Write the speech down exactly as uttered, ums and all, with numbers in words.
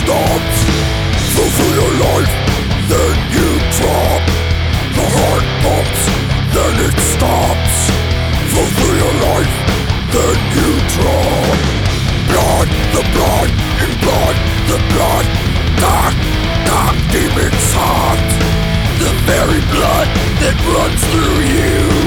stops. Fulfill your life, then you drop. The heart pumps, then it stops. Fulfill your life, then you drop. Blood, the blood, in blood, the blood. Dark, dark demon's heart. The very blood that runs through you.